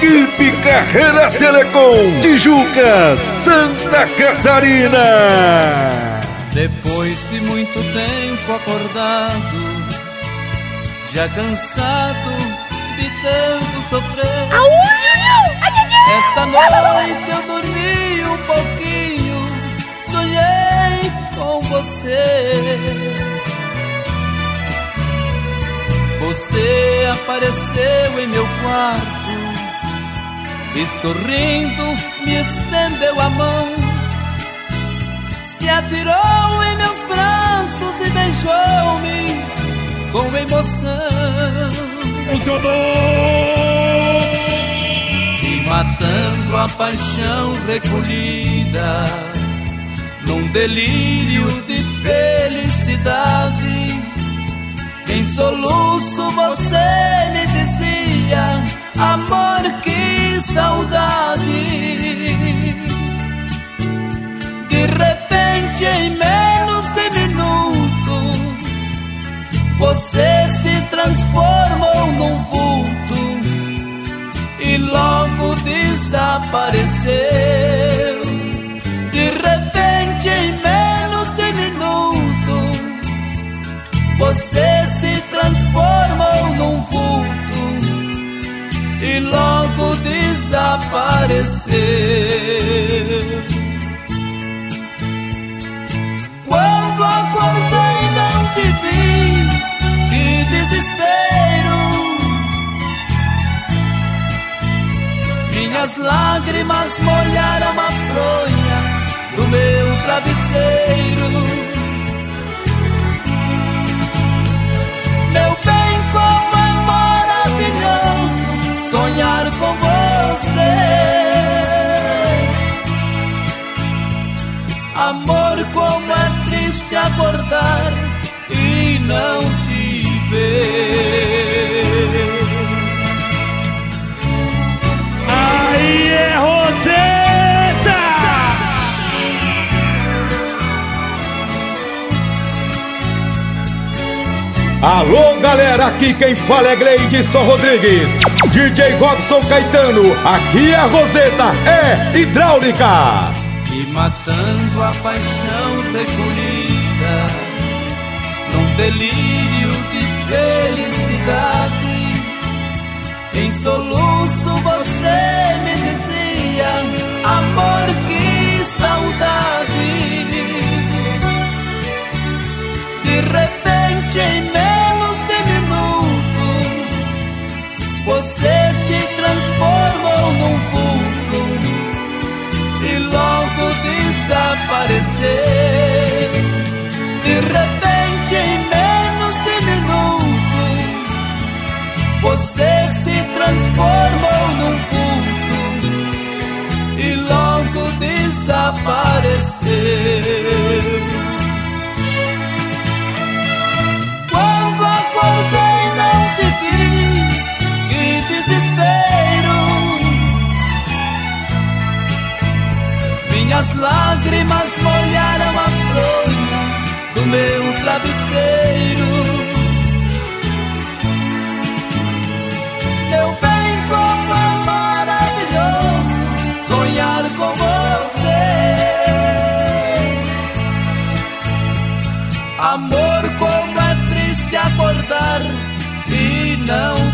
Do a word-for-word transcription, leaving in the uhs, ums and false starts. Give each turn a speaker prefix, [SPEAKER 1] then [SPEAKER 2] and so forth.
[SPEAKER 1] Equipe Carreira Telecom, Tijuca, Santa Catarina.
[SPEAKER 2] Depois de muito tempo acordado, já cansado de tanto sofrer, esta noite eu dormi um pouquinho, sonhei com você. Você apareceu em meu quarto e sorrindo me estendeu a mão, se atirou em meus braços e beijou-me com emoção. E matando a paixão recolhida num delírio de felicidade, em soluço você me dizia: amor, que saudade. De repente, em menos de minuto, você se transformou num vulto e logo desapareceu. De repente, em menos de minuto, você se transformou num vulto e logo desapareceu. Quando acordei não te vi, que desespero. Minhas lágrimas molharam a fronha do meu travesseiro. Meu bem, como é maravilhoso sonhar com você. Amor, como é triste acordar e não te ver.
[SPEAKER 3] Aí é Roseta!
[SPEAKER 1] Alô, galera, aqui quem fala é Gleidson Rodrigues, D J Robson Caetano, aqui é a Roseta, é hidráulica.
[SPEAKER 2] E matando a paixão recolhida num delírio de felicidade, em soluço você me dizia: amor, que saudade. De repente, em menos de minuto, você se transformou num vulto e logo desapareceu. De repente, em menos de minuto, você se transformou num vulto e logo desapareceu. Quando acordei não te vi, que desespero. Minhas lágrimas molharam a fronha do meu travesseiro. Meu bem, como é maravilhoso sonhar com você. Amor, como é triste acordar e não